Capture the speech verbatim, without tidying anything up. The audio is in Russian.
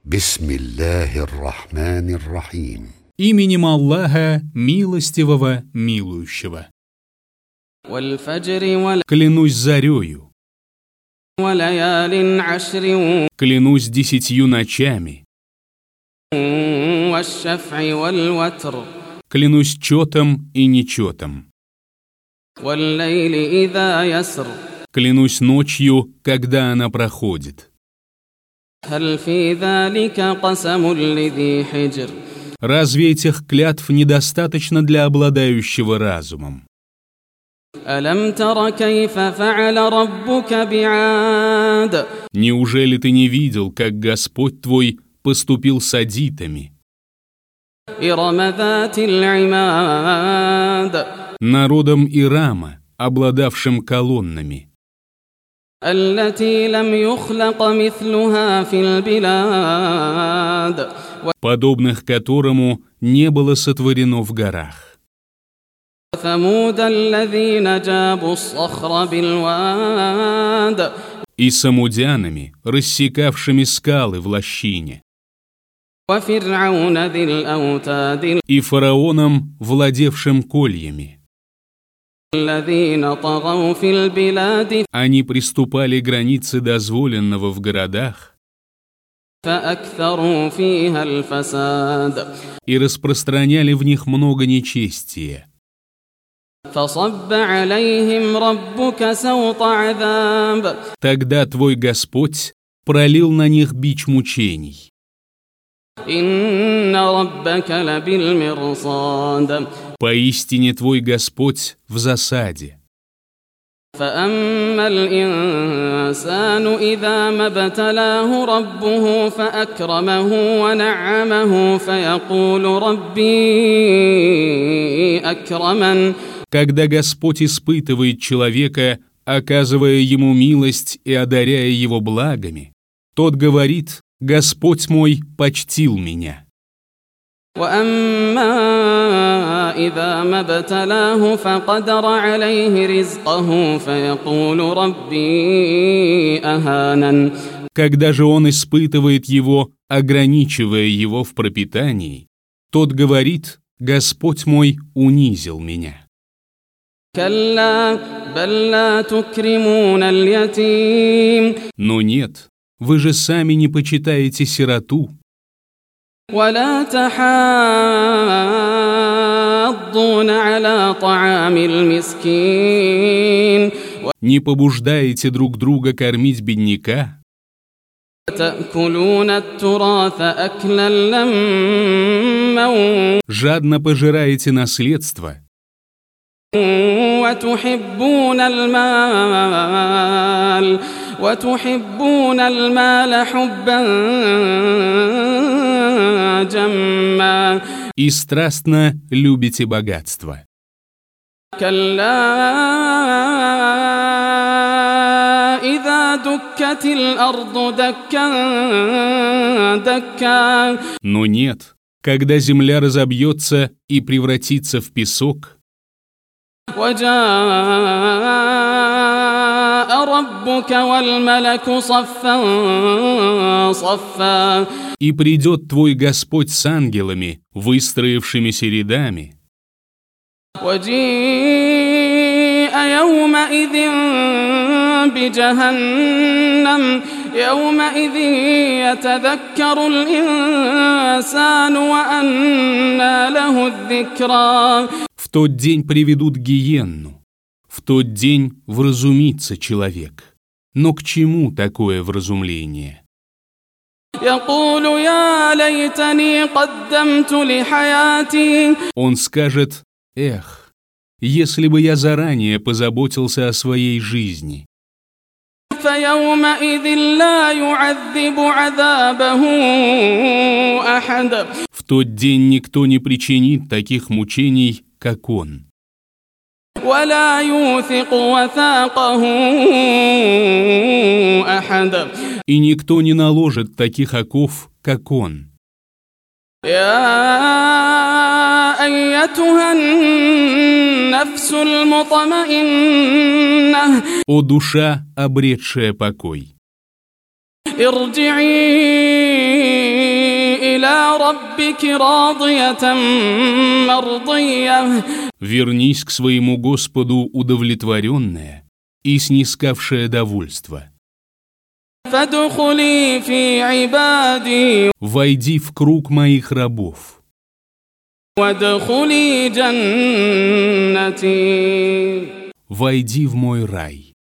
Бисмиллахир-рахманир-рахим. Именем Аллаха, милостивого, милующего. Клянусь зарею. Клянусь десятью ночами. Клянусь четом и нечетом. Клянусь ночью, когда она проходит. Разве этих клятв недостаточно для обладающего разумом? Неужели ты не видел, как Господь твой поступил с адитами? Народом Ирама, обладавшим колоннами, подобных которому не было сотворено в горах. И самудянами, рассекавшими скалы в лощине. И фараоном, владевшим кольями. Они приступали границы дозволенного в городах и распространяли в них много нечестия. Тогда твой Господь пролил на них бич мучений. Поистине твой Господь в засаде. فأما الإنسان إذا ما ابتلاه ربه فأكرمه ونعمه فيقول ربي أكرمن. Когда Господь испытывает человека, оказывая ему милость и одаряя его благами, тот говорит: «Господь мой почтил меня». إذا ما ابتلاه فقدر عليه رزقه فيقول ربي أهانن. Когда же он испытывает его, ограничивая его в пропитании, тот говорит: «Господь мой унизил меня». كلا بل لا تكرمون اليتيم. Но нет, вы же сами не почитаете сироту. ولا تحاضون على طعام المسكين. Не побуждаете друг друга кормить бедняка. تأكلون التراث أكلا لما. Жадно пожираете наследство. وتحبون المال وتحبون المال حبا جما. И страстно любите богатство. كلا إذا دكت الأرض دكا دكا. Но нет, когда земля разобьется и превратится в песок. وجاء ربك والملك صفا صفا. И придет твой Господь с ангелами, выстроившимися рядами. وجيء يومئذ بجهنم يومئذ يتذكر الإنسان وأنى له الذكرى. В тот день приведут гиенну, в тот день вразумится человек. Но к чему такое вразумление? Он скажет: «Эх, если бы я заранее позаботился о своей жизни». В тот день никто не причинит таких мучений, как он. И никто не наложит таких оков, как он. О душа, обретшая покой! ارجعي ربك راضية مرضية. Вернись к своему Господу удовлетворенная и снискавшая довольство. فادخلي في عبادي. Войди в круг моих рабов. وادخلي جنتي. Войди в мой рай.